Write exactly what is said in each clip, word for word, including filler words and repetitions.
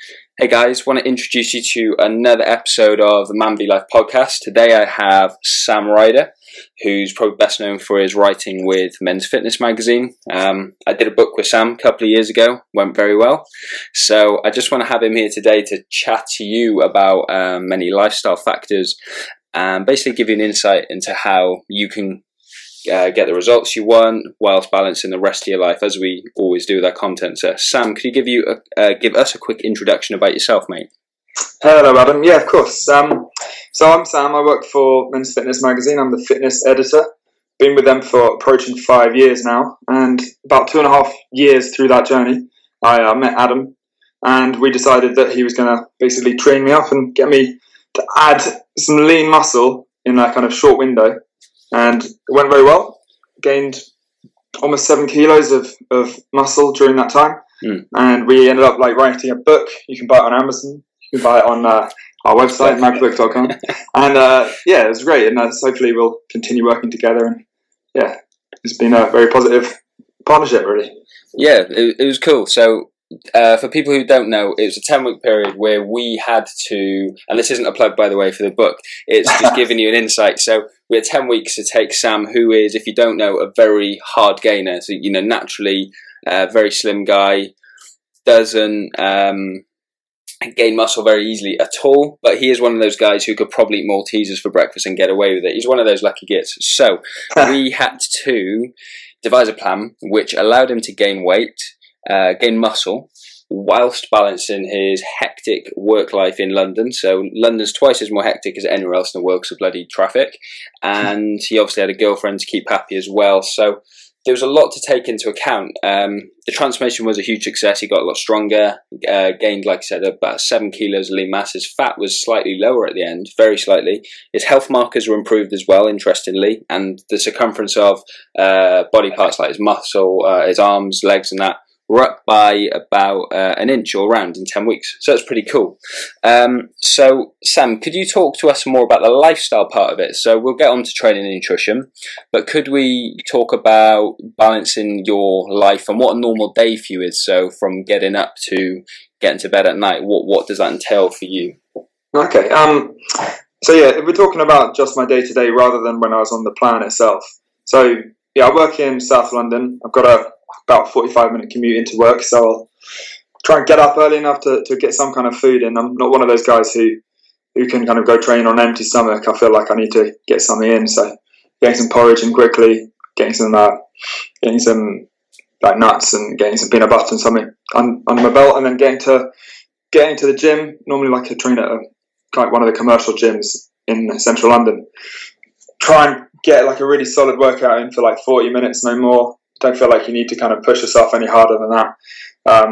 Hey guys, want to introduce you to another episode of the Man Be Life podcast. Today I have Sam Ryder, who's probably best known for his writing with Men's Fitness magazine. Um, I did a book with Sam a couple of years ago, went very well. So I just want to have him here today to chat to you about um, many lifestyle factors and basically give you an insight into how you can Uh, get the results you want whilst balancing the rest of your life, as we always do with our content. So, Sam, could you give you a, uh, give us a quick introduction about yourself, mate? Hello, Adam. Yeah, of course. Um, so I'm Sam. I work for Men's Fitness magazine. I'm the fitness editor. Been with them for approaching five years now, and about two and a half years through that journey, I uh, met Adam, and we decided that he was going to basically train me up and get me to add some lean muscle in that kind of short window. And it went very well. Gained almost seven kilos of, of muscle during that time. Mm. And we ended up like writing a book. You can buy it on Amazon. You can buy it on uh, our website, magbook dot com. And uh, yeah, it was great. And uh, so hopefully we'll continue working together. And yeah, it's been a very positive partnership, really. Yeah, it, it was cool. So Uh, for people who don't know, it was a ten-week period where we had to, and this isn't a plug, by the way, for the book, it's just giving you an insight. So we had ten weeks to take Sam, who is, if you don't know, a very hard gainer. So, you know, naturally a very slim guy, doesn't um, gain muscle very easily at all, but he is one of those guys who could probably eat Maltesers for breakfast and get away with it. He's one of those lucky gits. So we had to devise a plan which allowed him to gain weight, Uh, gain muscle, whilst balancing his hectic work life in London. So London's twice as more hectic as anywhere else in the world because of bloody traffic. And he obviously had a girlfriend to keep happy as well. So there was a lot to take into account. Um, the transformation was a huge success. He got a lot stronger, uh, gained, like I said, about seven kilos of lean mass. His fat was slightly lower at the end, very slightly. His health markers were improved as well, interestingly. And the circumference of uh, body parts like his muscle, uh, his arms, legs and that, were up by about uh, an inch all round in ten weeks. So it's pretty cool. Um, so, Sam, could you talk to us more about the lifestyle part of it? So we'll get on to training and nutrition, but could we talk about balancing your life and what a normal day for you is? So from getting up to getting to bed at night, what, what does that entail for you? Okay. Um, so, yeah, if we're talking about just my day-to-day rather than when I was on the plan itself. So, yeah, I work in South London. I've got a about forty-five minute commute into work, so I'll try and get up early enough to, to get some kind of food in. I'm not one of those guys who, who can kind of go train on an empty stomach. I feel like I need to get something in, so getting some porridge in quickly, getting some uh, getting some like nuts and getting some peanut butter and something on, on my belt, and then getting to getting to the gym. Normally, like I train at a, like one of the commercial gyms in central London. Try and get like a really solid workout in for like forty minutes, no more. Don't feel like you need to kind of push yourself any harder than that. Um,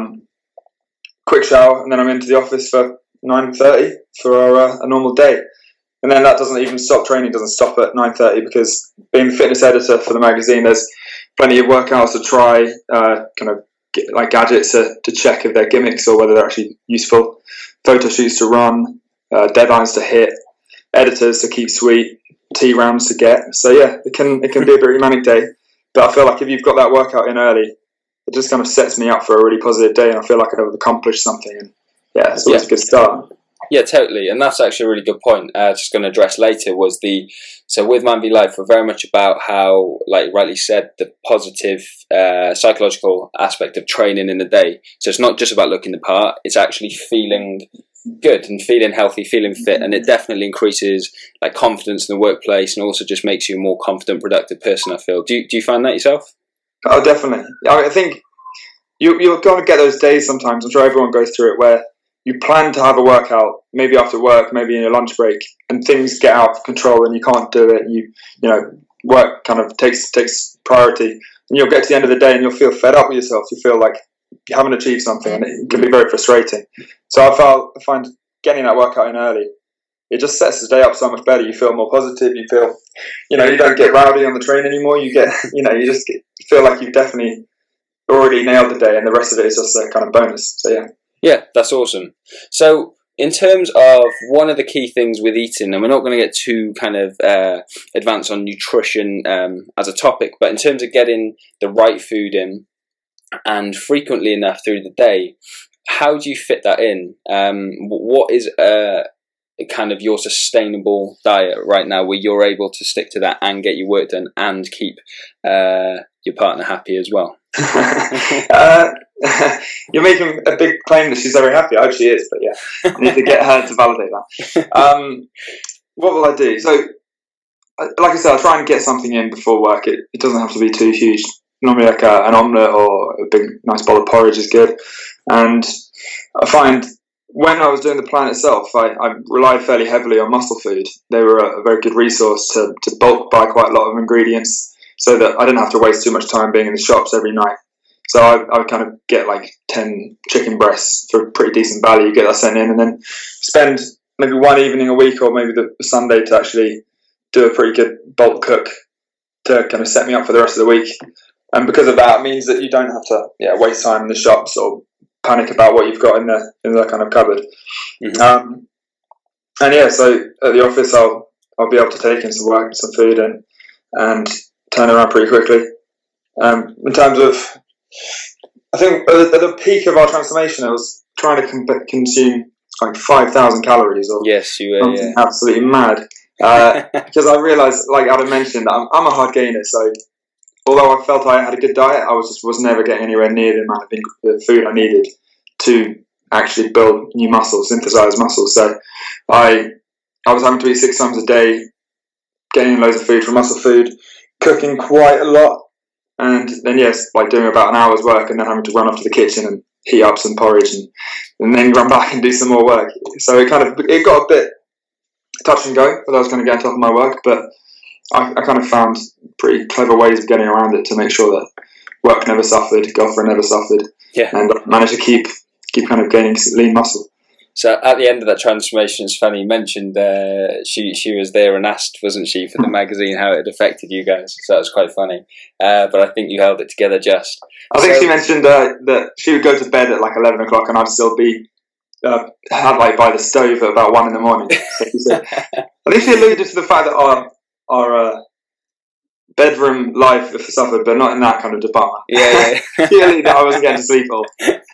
quick shower, and then I'm into the office for nine thirty for uh, a normal day. And then that doesn't even stop, training doesn't stop at nine thirty, because being the fitness editor for the magazine, there's plenty of workouts to try, uh, kind of get, like gadgets to, to check if they're gimmicks or whether they're actually useful, photo shoots to run, uh, deadlines to hit, editors to keep sweet, T-rams to get. So yeah, it can it can be a very manic day. But I feel like if you've got that workout in early, it just kind of sets me up for a really positive day, and I feel like I've accomplished something. And yeah, it's always yeah. a good start. Yeah, totally. And that's actually a really good point. Uh, just going to address later was the, so with Man Be Life, we're very much about how, like rightly said, the positive uh, psychological aspect of training in the day. So it's not just about looking the part, it's actually feeling good and feeling healthy, feeling fit, and it definitely increases like confidence in the workplace, and also just makes you a more confident, productive person. I feel. Do you, do you find that yourself? Oh, definitely. I think you you're going to get those days sometimes. I'm sure everyone goes through it where you plan to have a workout, maybe after work, maybe in your lunch break, and things get out of control and you can't do it. You you know work kind of takes takes priority, and you'll get to the end of the day and you'll feel fed up with yourself. You feel like you haven't achieved something, and it can be very frustrating. So I, found, I find getting that workout in early, it just sets the day up so much better. You feel more positive. You feel, you know, you don't get rowdy on the train anymore. You get, you know, you just get, feel like you've definitely already nailed the day, and the rest of it is just a kind of bonus. So yeah. Yeah, that's awesome. So in terms of one of the key things with eating, and we're not going to get too kind of uh, advanced on nutrition um, as a topic, but in terms of getting the right food in, and frequently enough through the day, how do you fit that in? Um, what is uh, kind of your sustainable diet right now, where you're able to stick to that and get your work done and keep uh, your partner happy as well? uh, you're making a big claim that she's very happy. I hope she is, but yeah, I need to get her to validate that. Um, what will I do? So, like I said, I try and get something in before work. It, it doesn't have to be too huge. Normally, like a, an omelette or a big, nice bowl of porridge is good. And I find when I was doing the plan itself, I, I relied fairly heavily on Muscle Food. They were a, a very good resource to, to bulk buy quite a lot of ingredients, so that I didn't have to waste too much time being in the shops every night. So I, I would kind of get like ten chicken breasts for pretty decent value, get that sent in, and then spend maybe one evening a week or maybe the Sunday to actually do a pretty good bulk cook to kind of set me up for the rest of the week. And because of that, it means that you don't have to yeah, waste time in the shops or panic about what you've got in the in the kind of cupboard. Mm-hmm. Um, and yeah, so at the office, I'll I'll be able to take in some work, some food, and and turn around pretty quickly. Um, in terms of, I think at the, at the peak of our transformation, I was trying to com- consume like five thousand calories or yes, you were, something yeah. absolutely mad. Uh, because I realised, like I'd mentioned, I'm, I'm a hard gainer, so although I felt I had a good diet, I was just was never getting anywhere near the amount of the food I needed to actually build new muscles, synthesize muscles. So I I was having to eat six times a day, getting loads of food from Muscle Food, cooking quite a lot, and then yes, like doing about an hour's work and then having to run off to the kitchen and heat up some porridge and, and then run back and do some more work. So it kind of it got a bit touch and go, but I was going to get on top of my work, but I, I kind of found pretty clever ways of getting around it to make sure that work never suffered, girlfriend never suffered, yeah. and managed to keep keep kind of gaining lean muscle. So at the end of that transformation, it's funny, you mentioned uh, she she was there and asked, wasn't she, for the magazine how it affected you guys. So that was quite funny. Uh, but I think you held it together just. I think so, she mentioned uh, that she would go to bed at like eleven o'clock and I'd still be uh, had like by the stove at about one in the morning. So she said, at least she alluded to the fact that our our uh, bedroom life suffered, but not in that kind of department. Yeah, yeah. Clearly that I wasn't getting to sleep all.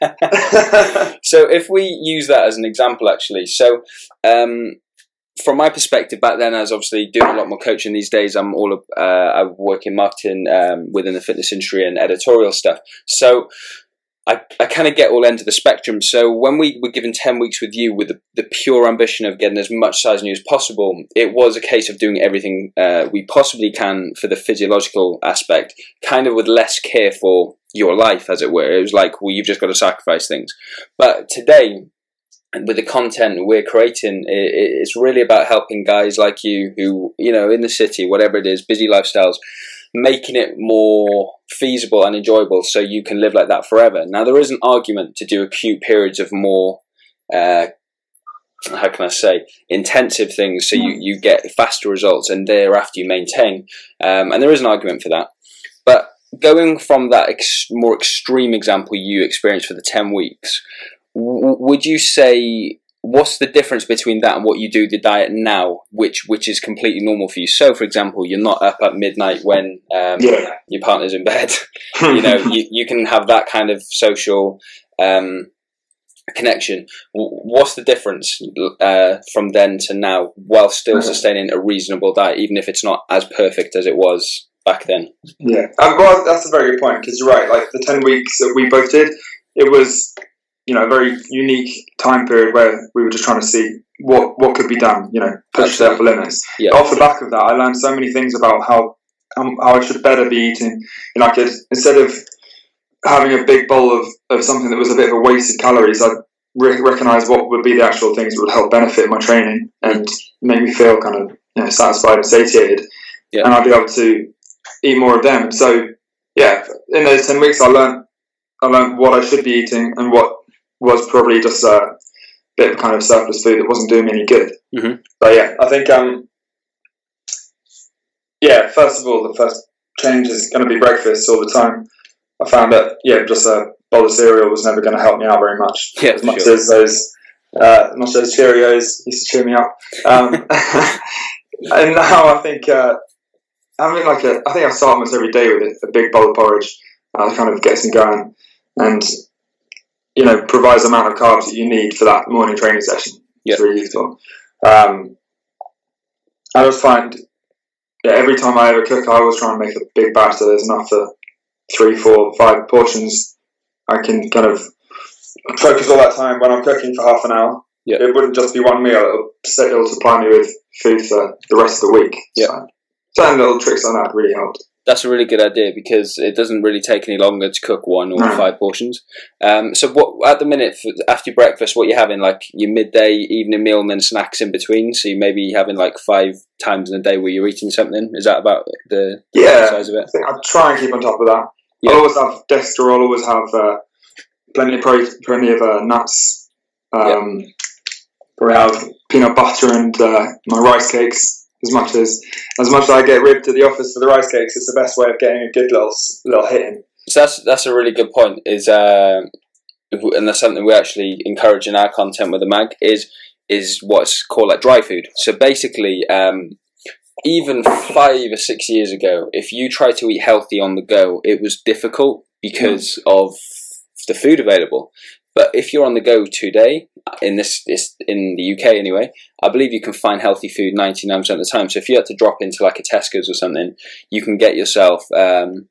So if we use that as an example, actually, so um, from my perspective back then, I was obviously doing a lot more coaching these days. I'm all uh, I work in marketing um, within the fitness industry and editorial stuff. So I, I kind of get all ends of the spectrum. So when we were given ten weeks with you with the, the pure ambition of getting as much size new as possible, it was a case of doing everything uh, we possibly can for the physiological aspect, kind of with less care for your life, as it were. It was like, well, you've just got to sacrifice things. But today, with the content we're creating, it, it's really about helping guys like you who, you know, in the city, whatever it is, busy lifestyles, making it more feasible and enjoyable so you can live like that forever. Now, there is an argument to do acute periods of more, uh, how can I say, intensive things so you, you get faster results and thereafter you maintain. Um, and there is an argument for that. But going from that ex- more extreme example you experienced for the ten weeks, w- would you say, what's the difference between that and what you do the diet now, which which is completely normal for you? So, for example, you're not up at midnight when um, yeah. your partner's in bed. you know, you, you can have that kind of social um, connection. What's the difference uh, from then to now, while still sustaining a reasonable diet, even if it's not as perfect as it was back then? Yeah, um, well, that's a very good point, because you're right. Like the ten weeks that we both did, it was, you know, a very unique time period where we were just trying to see what, what could be done, you know, push the upper limits. Yeah. Off the back of that, I learned so many things about how um, how I should better be eating. You know, I could, instead of having a big bowl of, of something that was a bit of a wasted calories, I'd re- recognise what would be the actual things that would help benefit my training and make me feel kind of, you know, satisfied and satiated. Yeah. And I'd be able to eat more of them. So, yeah, in those ten weeks, I learned I learned what I should be eating and what was probably just a bit of kind of surplus food that wasn't doing me any good. Mm-hmm. But yeah, I think, um, yeah, first of all, the first change is going to be breakfast all the time. I found that, yeah, just a bowl of cereal was never going to help me out very much. Yeah, as much sure. as those, uh, much as Cheerios used to cheer me up. Um, and now I think, uh, I mean, like, a, I think I start almost every day with a, a big bowl of porridge. Uh, that kind of gets me going. And you know, provides the amount of carbs that you need for that morning training session. Yep. It's really useful. Um, I always find, yeah, every time I ever cook, I always try and make a big batch so there's enough for three, four, five portions. I can kind of focus all that time when I'm cooking for half an hour. Yep. It wouldn't just be one meal, it'll, it'll supply me with food for the rest of the week. Yep. So, certain little tricks like that really helped. That's a really good idea because it doesn't really take any longer to cook one or no. five portions. Um, so what at the minute, after your breakfast, what you're having, like your midday, evening meal and then snacks in between? So you maybe having like five times in a day where you're eating something? Is that about the, the yeah, size of it? I think I try and keep on top of that. Yeah. I always have Dexter, I'll always have uh, plenty of protein, plenty of uh, nuts. Um, yeah. Probably have peanut butter and uh, my rice cakes. As much as as much as I get ribbed at the office for the rice cakes, it's the best way of getting a good little little hit in. So that's that's a really good point. Is uh, and that's something we actually encourage in our content with the mag is is what's called like dry food. So basically, um, even five or six years ago, if you tried to eat healthy on the go, it was difficult because mm. of the food available. But if you're on the go today, in this, this in the U K anyway, I believe you can find healthy food ninety-nine percent of the time. So if you had to drop into like a Tesco's or something, you can get yourself um,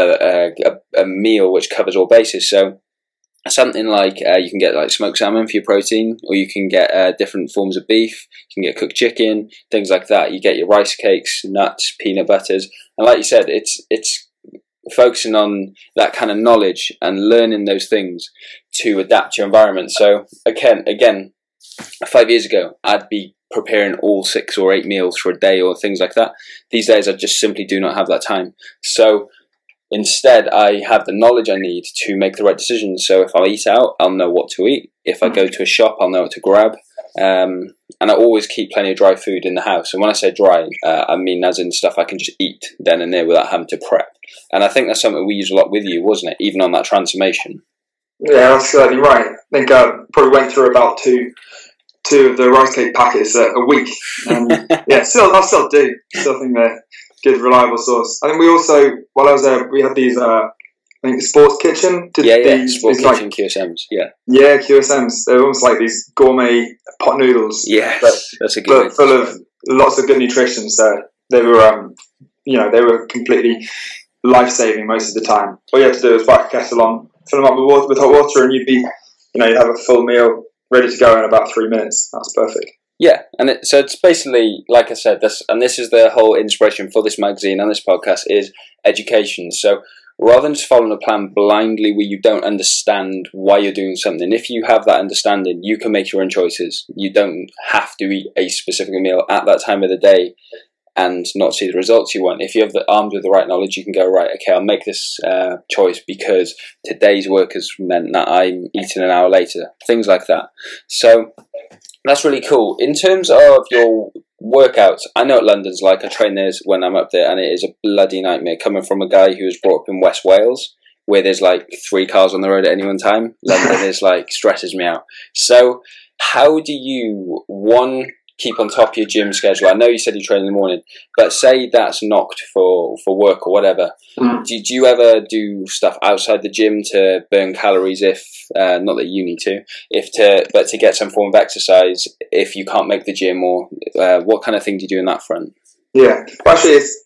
a, a, a meal which covers all bases. So something like uh, you can get like smoked salmon for your protein, or you can get uh, different forms of beef. You can get cooked chicken, things like that. You get your rice cakes, nuts, peanut butters, and like you said, it's it's focusing on that kind of knowledge and learning those things to adapt to your environment. So again, again, five years ago, I'd be preparing all six or eight meals for a day or things like that. These days, I just simply do not have that time. So instead, I have the knowledge I need to make the right decisions. So if I eat out, I'll know what to eat. If I go to a shop, I'll know what to grab. Um, and I always keep plenty of dry food in the house. And when I say dry, uh, I mean as in stuff I can just eat then and there without having to prep. And I think that's something we use a lot with you, wasn't it? Even on that transformation. Yeah, that's certainly right. I think I uh, probably went through about two two of the rice cake packets uh, a week. And yeah, still, I still do. Still think they're good, reliable source. I think we also, while I was there, we had these, uh, I think, Sports Kitchen. Did yeah, yeah, these, Sports these, Kitchen like, Q S Ms, yeah. Yeah, Q S Ms. They're almost like these gourmet pot noodles. Yeah, that's a good full, full of lots of good nutrition. So they were, um, you know, they were completely life-saving most of the time. All you had to do was whack a kettle on, fill them up with, water, with hot water, and you'd be, you know, you'd have a full meal ready to go in about three minutes. That's perfect. Yeah, and it, so it's basically, like I said, this, and this is the whole inspiration for this magazine and this podcast is education. So rather than just following a plan blindly where you don't understand why you're doing something, if you have that understanding, you can make your own choices. You don't have to eat a specific meal at that time of the day and not see the results you want. If you have the armed with the right knowledge, you can go, right, okay, I'll make this uh, choice because today's work has meant that I'm eating an hour later. Things like that. So that's really cool. In terms of your workouts, I know what London's like. I train there when I'm up there, and it is a bloody nightmare coming from a guy who was brought up in West Wales, where there's like three cars on the road at any one time. London is like, stresses me out. So how do you, one, keep on top of your gym schedule? I know you said you train in the morning, but say that's knocked for, for work or whatever. Mm. Do, do you ever do stuff outside the gym to burn calories if, uh, not that you need to, if to, but to get some form of exercise if you can't make the gym, or uh, what kind of thing do you do in that front? Yeah, well, actually, it's,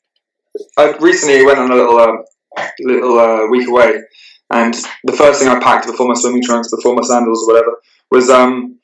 I recently went on a little, uh, little uh, week away, and the first thing I packed before my swimming trunks, before my sandals or whatever, was um,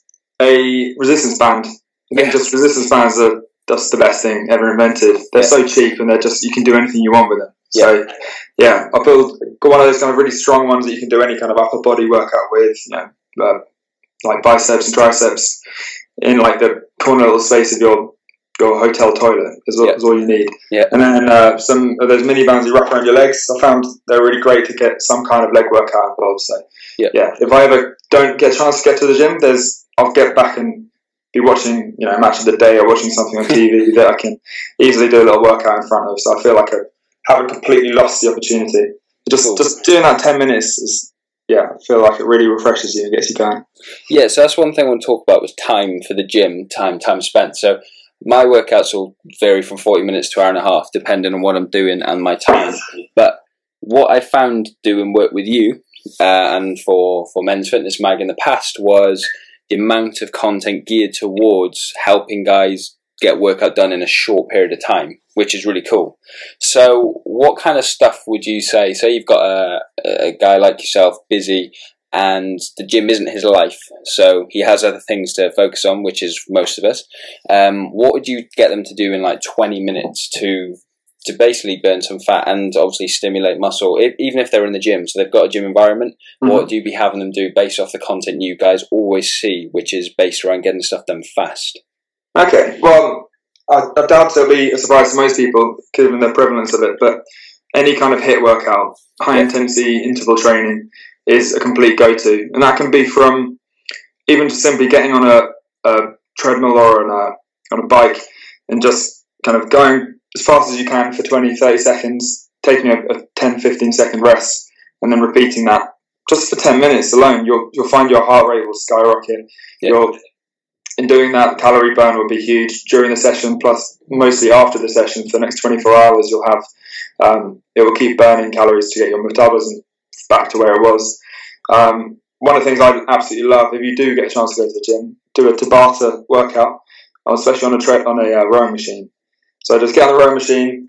a resistance band. I think just resistance bands are just the best thing ever invented. They're yeah. so cheap, and they're just, you can do anything you want with them. Yeah. So yeah, I built got one of those kind of really strong ones that you can do any kind of upper body workout with. You know, uh, like biceps and triceps in like the corner little space of your your hotel toilet is all, yeah. is all you need. Yeah. And then uh, some of those mini bands you wrap around your legs. I found they're really great to get some kind of leg workout involved. So yeah, yeah. If I ever don't get a chance to get to the gym, there's I'll get back and be watching, you know, a match of the day or watching something on T V that I can easily do a little workout in front of. So I feel like I haven't completely lost the opportunity. Just cool. just doing that ten minutes is, yeah, I feel like it really refreshes you and gets you going. Yeah, so that's one thing I want to talk about was time for the gym, time, time spent. So my workouts will vary from forty minutes to an hour and a half, depending on what I'm doing and my time. But what I found doing work with you uh, and for, for Men's Fitness Mag in the past was the amount of content geared towards helping guys get workout done in a short period of time, which is really cool. So what kind of stuff would you say, say you've got a, a guy like yourself busy and the gym isn't his life, so he has other things to focus on, which is most of us. Um, what would you get them to do in like twenty minutes to to basically burn some fat and obviously stimulate muscle, if, even if they're in the gym, so they've got a gym environment? Mm-hmm. What do you be having them do based off the content you guys always see, which is based around getting stuff done fast? Okay, well, I, I doubt it'll be a surprise to most people, given the prevalence of it, but any kind of HIIT workout, high-intensity interval training, is a complete go-to. And that can be from even just simply getting on a, a treadmill or on a, on a bike and just kind of going as fast as you can for twenty, thirty seconds, taking a, a ten, fifteen second rest, and then repeating that. Just for ten minutes alone, you'll, you'll find your heart rate will skyrocket. Yep. You'll In doing that, the calorie burn will be huge during the session, plus mostly after the session. For the next twenty-four hours, you'll have, um, it will keep burning calories to get your metabolism back to where it was. Um, one of the things I absolutely love, if you do get a chance to go to the gym, do a Tabata workout, especially on a tra- on a uh, rowing machine. So just get on the rowing machine,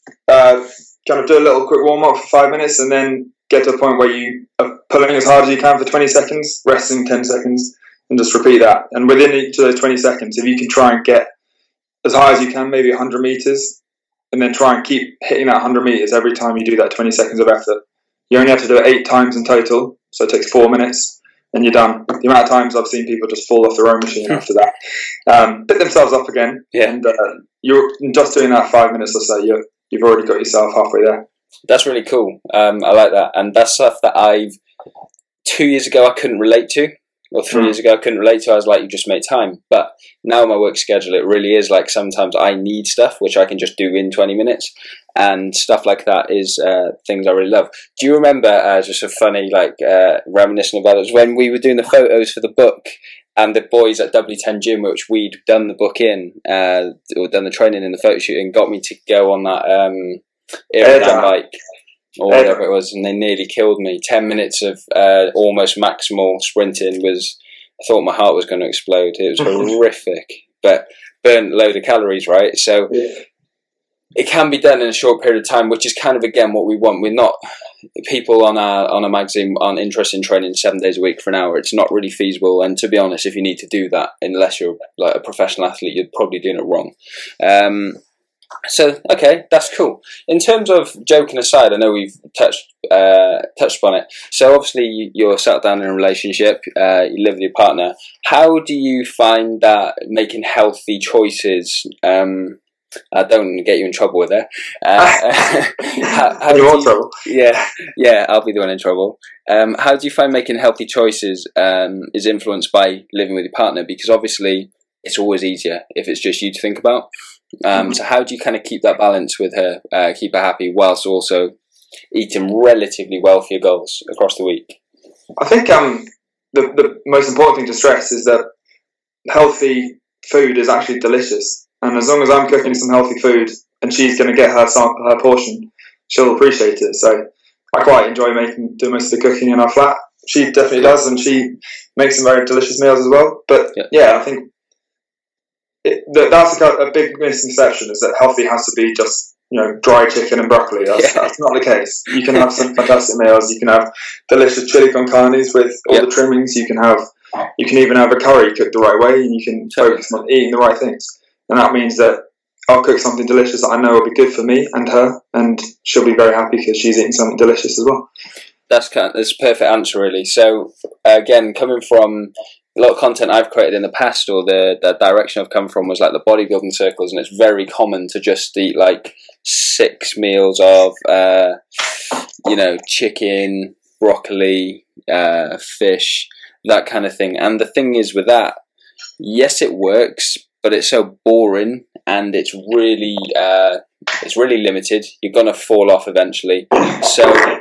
uh, kind of do a little quick warm up for five minutes, and then get to a point where you are pulling as hard as you can for twenty seconds, resting ten seconds. And just repeat that. And within each of those twenty seconds, if you can try and get as high as you can, maybe one hundred meters, and then try and keep hitting that one hundred meters every time you do that twenty seconds of effort. You only have to do it eight times in total, so it takes four minutes, and you're done. The amount of times I've seen people just fall off their own machine after that, um, pick themselves up again, yeah. and uh, you're just doing that five minutes or so, you're, you've already got yourself halfway there. That's really cool. Um, I like that. And that's stuff that I've, two years ago, I couldn't relate to. Or three mm. years ago, I couldn't relate to. I was like, you just make time. But now my work schedule, it really is like sometimes I need stuff which I can just do in twenty minutes, and stuff like that is uh, things I really love. Do you remember, uh, just a funny, like, uh, reminiscent about it, when we were doing the photos for the book, and the boys at W ten Gym, which we'd done the book in, uh, or done the training in the photo shooting, got me to go on that um, aerodyne bike, or whatever it was, and they nearly killed me. Ten minutes of uh, almost maximal sprinting was, I thought my heart was going to explode. It was horrific, but burnt a load of calories, right? So yeah. It can be done in a short period of time, which is kind of, again, what we want. We're not, people on our on a magazine aren't interested in training seven days a week for an hour. It's not really feasible, and to be honest, if you need to do that, unless you're like a professional athlete, you're probably doing it wrong. Um, So, okay, that's cool. In terms of joking aside, I know we've touched uh, touched upon it. So, obviously, you're settled down in a relationship, uh, you live with your partner. How do you find that making healthy choices? Um, I don't want to get you in trouble with it. Uh, how, how You're you, trouble. Yeah, yeah, I'll be the one in trouble. Um, how do you find making healthy choices um, is influenced by living with your partner? Because obviously, it's always easier if it's just you to think about. Um, so how do you kind of keep that balance with her, uh, keep her happy, whilst also eating relatively well for your goals across the week? I think um, the, the most important thing to stress is that healthy food is actually delicious. And as long as I'm cooking some healthy food and she's going to get her her portion, she'll appreciate it. So I quite enjoy making doing most of the cooking in our flat. She definitely does, and she makes some very delicious meals as well. But yeah, yeah I think It, that's a, a big misconception, is that healthy has to be just, you know, dry chicken and broccoli. That's, yeah. that's not the case. You can have some fantastic meals. You can have delicious chili con carnes with all yep. the trimmings. You can have, you can even have a curry cooked the right way, and you can focus on eating the right things. And that means that I'll cook something delicious that I know will be good for me and her, and she'll be very happy because she's eating something delicious as well. That's kind of, that's a perfect answer, really. So again, coming from a lot of content I've created in the past, or the, the direction I've come from, was like the bodybuilding circles, and it's very common to just eat like six meals of, uh, you know, chicken, broccoli, uh, fish, that kind of thing. And the thing is with that, yes, it works, but it's so boring, and it's really, uh, it's really limited. You're gonna fall off eventually. So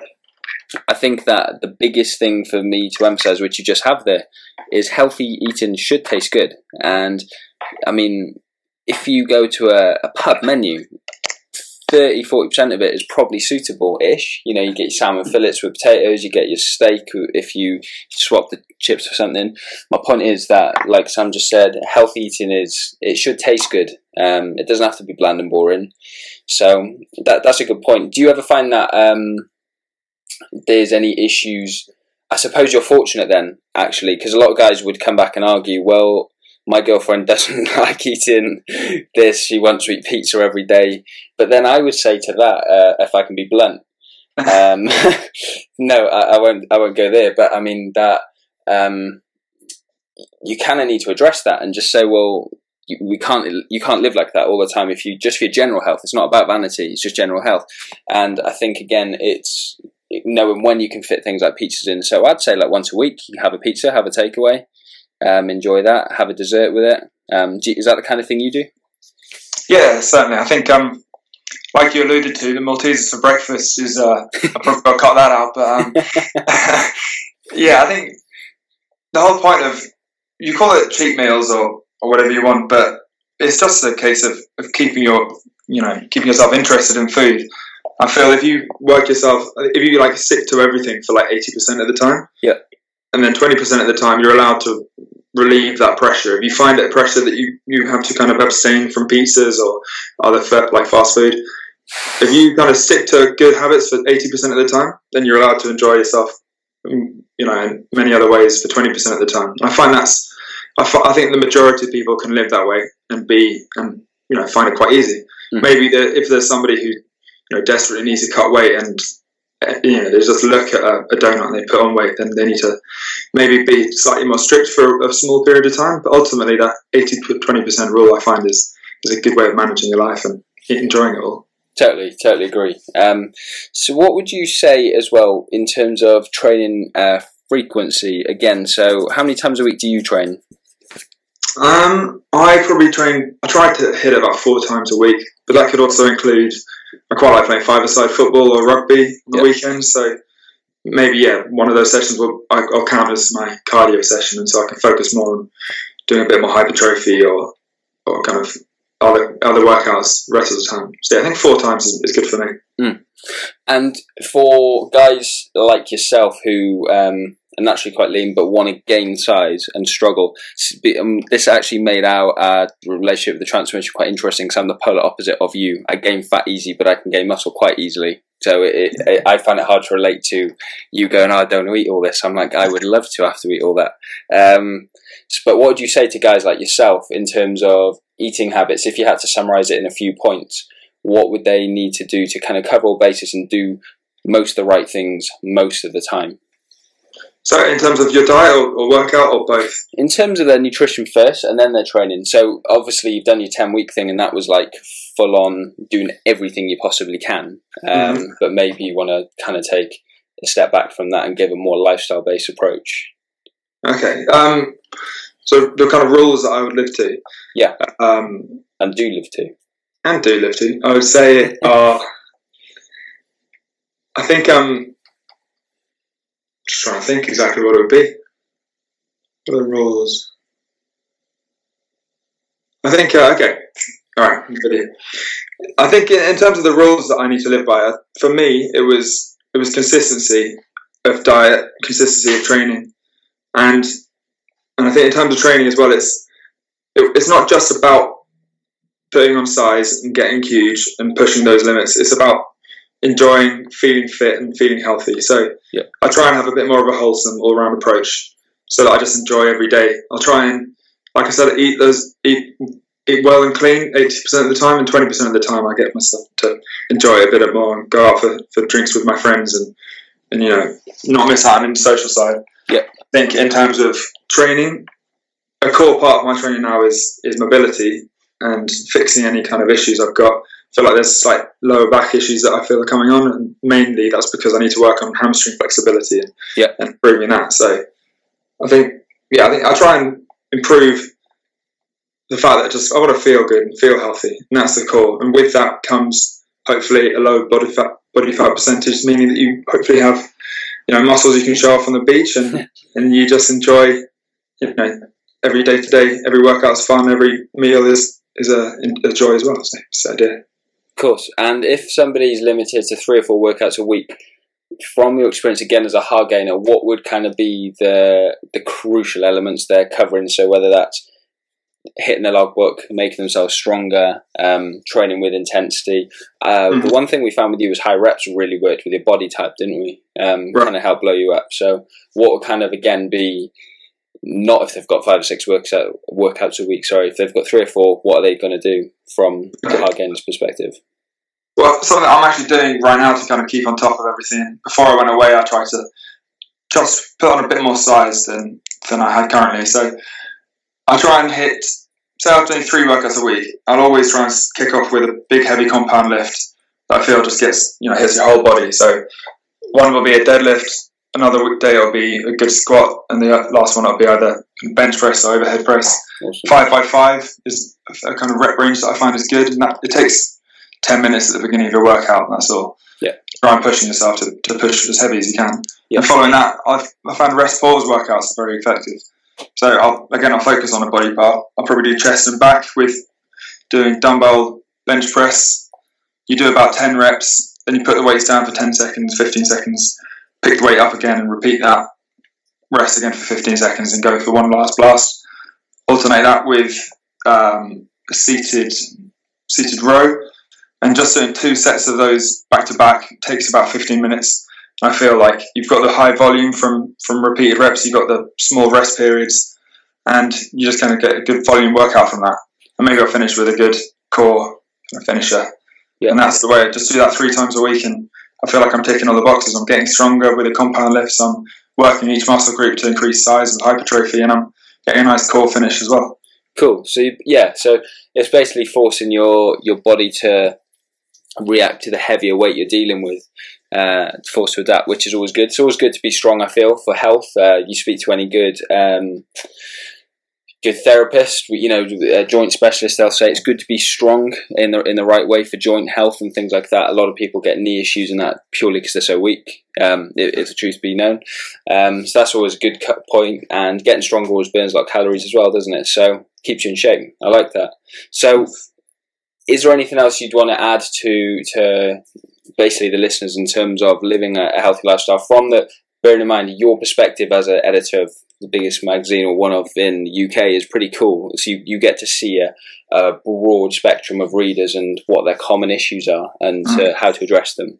I think that the biggest thing for me to emphasize, which you just have there, is healthy eating should taste good. And I mean, if you go to a, a pub menu, thirty, forty percent of it is probably suitable-ish. You know, you get your salmon fillets with potatoes, you get your steak if you swap the chips for something. My point is that, like Sam just said, healthy eating is, it should taste good. Um, it doesn't have to be bland and boring. So that that's a good point. Do you ever find that um, there's any issues? I suppose you're fortunate then, actually, because a lot of guys would come back and argue, well, my girlfriend doesn't like eating this, she wants to eat pizza every day. But then I would say to that, uh, if I can be blunt, um, no, I, I won't I won't go there. But I mean that um, you kind of need to address that and just say, well, you, we can't you can't live like that all the time. If you just for your general health, it's not about vanity, it's just general health. And I think, again, it's knowing when you can fit things like pizzas in. So I'd say like once a week, you have a pizza, have a takeaway. Um, enjoy that, have a dessert with it. Um, do, is that the kind of thing you do? Yeah, certainly. I think, um, like you alluded to, the Maltesers for breakfast is, uh, I probably got to cut that out, but um, yeah, I think the whole point of, you call it cheat meals or, or whatever you want, but it's just a case of, of keeping your, you know, keeping yourself interested in food. I feel if you work yourself, if you like stick to everything for like eighty percent of the time, yeah. And then twenty percent of the time you're allowed to relieve that pressure. If you find it pressure that you, you have to kind of abstain from pizzas or other fa- like fast food, if you kind of stick to good habits for eighty percent of the time, then you're allowed to enjoy yourself, you know, in many other ways for twenty percent of the time. I find that's, I, f- I think the majority of people can live that way and be, and, you know, find it quite easy. Mm-hmm. Maybe the, if there's somebody who, you know, desperately needs to cut weight and, you know, they just look at a, a donut and they put on weight, then they need to maybe be slightly more strict for a small period of time. But ultimately, that eighty to twenty percent rule, I find, is, is a good way of managing your life and enjoying it all. Totally, totally agree. Um, so what would you say as well in terms of training uh, frequency? Again, so how many times a week do you train? Um, I probably train, I try to hit it about four times a week, but that could also include, I quite like playing five-a-side football or rugby on the yep. weekends, so maybe, yeah, one of those sessions will I'll count as my cardio session, and so I can focus more on doing a bit more hypertrophy or or kind of other other workouts the rest of the time. So yeah, I think four times is, is good for me. Mm. And for guys like yourself who um, are naturally quite lean but want to gain size and struggle, um, this actually made our uh, relationship with the transformation quite interesting because I'm the polar opposite of you. I gain fat easy, but I can gain muscle quite easily. So it, it, I find it hard to relate to you going, oh, I don't want to eat all this. I'm like, I would love to have to eat all that. Um, but what would you say to guys like yourself in terms of eating habits? If you had to summarize it in a few points, what would they need to do to kind of cover all bases and do most of the right things most of the time? So in terms of your diet or, or workout or both? In terms of their nutrition first and then their training. So obviously you've done your ten-week thing and that was like full on doing everything you possibly can. Um, mm-hmm. But maybe you want to kind of take a step back from that and give a more lifestyle-based approach. Okay. Um, so the kind of rules that I would live to. Yeah. Um, and do live to. And do live to. I would say are, I think, um, just trying to think exactly what it would be. What are the rules? I think, uh, okay, all right, I think in, in terms of the rules that I need to live by, uh, for me, it was it was consistency of diet, consistency of training, and and I think in terms of training as well, it's it, it's not just about putting on size and getting huge and pushing those limits. It's about enjoying feeling fit and feeling healthy. So yeah. I try and have a bit more of a wholesome all-round approach so that I just enjoy every day. I'll try and, like I said, eat those eat eat well and clean eighty percent of the time, and twenty percent of the time I get myself to enjoy it a bit more and go out for, for drinks with my friends and, and you know, not miss out on the social side. Yeah. I think in terms of training, a core part of my training now is is mobility and fixing any kind of issues I've got. I feel like there's slight lower back issues that I feel are coming on, and mainly that's because I need to work on hamstring flexibility and, yeah. and improving that. So I think, yeah, I think I try and improve the fact that just I want to feel good and feel healthy, and that's the core. And with that comes hopefully a low body fat body fat percentage, meaning that you hopefully have, you know, muscles you can show off on the beach, and and you just enjoy, you know, every day to day, every workout's fun, every meal is is a, a joy as well. So, so yeah. Of course. And if somebody's limited to three or four workouts a week, from your experience again as a hard gainer, what would kind of be the the crucial elements they're covering? So whether that's hitting the logbook, making themselves stronger, um, training with intensity. Uh, mm-hmm. The one thing we found with you was high reps really worked with your body type, didn't we? Um, right. Kind of helped blow you up. So what would kind of again be, not if they've got five or six works out, workouts a week, sorry, if they've got three or four, what are they going to do from the hard gainer's perspective? Well, something I'm actually doing right now to kind of keep on top of everything. Before I went away, I tried to just put on a bit more size than than I had currently. So I try and hit, say I'm doing three workouts a week, I'll always try and kick off with a big heavy compound lift that I feel just gets, you know, hits your whole body. So one will be a deadlift, another day it'll be a good squat, and the last one will be either bench press or overhead press. Awesome. Five by five is a kind of rep range that I find is good, and that it takes ten minutes at the beginning of your workout, that's all. Yeah. Try and pushing yourself to, to push as heavy as you can. Yeah. And following that, I've, I found rest pause workouts are very effective. So I'll, again, I'll focus on a body part. I'll probably do chest and back with doing dumbbell bench press. You do about ten reps, then you put the weights down for ten seconds, fifteen seconds, pick the weight up again and repeat that. Rest again for fifteen seconds and go for one last blast. Alternate that with um, a seated seated row. And just doing two sets of those back to back takes about fifteen minutes. I feel like you've got the high volume from, from repeated reps, you've got the small rest periods, and you just kind of get a good volume workout from that. And maybe I'll finish with a good core finisher. Yeah. And that's the way. Just do that three times a week, and I feel like I'm ticking all the boxes. I'm getting stronger with the compound lifts. I'm working each muscle group to increase size and hypertrophy, and I'm getting a nice core finish as well. Cool. So you, yeah, so it's basically forcing your, your body to react to the heavier weight you're dealing with, uh, forced to adapt, which is always good. It's always good to be strong, I feel, for health. Uh, you speak to any good um, good therapist, you know, a joint specialist, they'll say it's good to be strong in the in the right way for joint health and things like that. A lot of people get knee issues and that purely because they're so weak, um, if the truth be known. Um, so that's always a good cut point, and getting stronger always burns a lot of calories as well, doesn't it? So keeps you in shape. I like that. So is there anything else you'd want to add to to basically the listeners in terms of living a, a healthy lifestyle from the, bearing in mind your perspective as an editor of the biggest magazine or one of in the U K is pretty cool. So you, you get to see a, a broad spectrum of readers and what their common issues are and mm. uh, how to address them.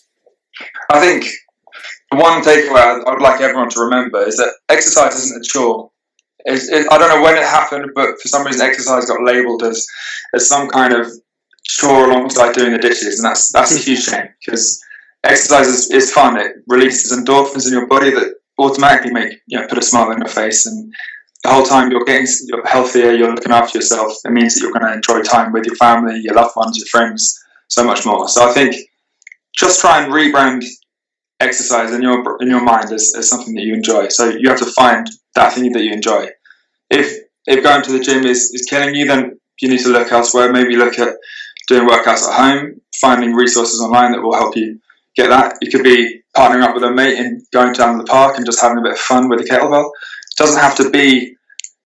I think the one takeaway I would like everyone to remember is that exercise isn't a chore. It's, it, I don't know when it happened, but for some reason exercise got labelled as, as some kind of chore alongside doing the dishes, and that's that's a huge shame, because exercise is, is fun. It releases endorphins in your body that automatically make, you know, put a smile on your face, and the whole time you're getting you're healthier, you're looking after yourself. It means that you're going to enjoy time with your family, your loved ones, your friends, so much more. So I think just try and rebrand exercise in your in your mind as, as something that you enjoy. So you have to find that thing that you enjoy. If if going to the gym is, is killing you, then you need to look elsewhere. Maybe look at doing workouts at home, finding resources online that will help you get that. You could be partnering up with a mate and going down to the park and just having a bit of fun with a kettlebell. It doesn't have to be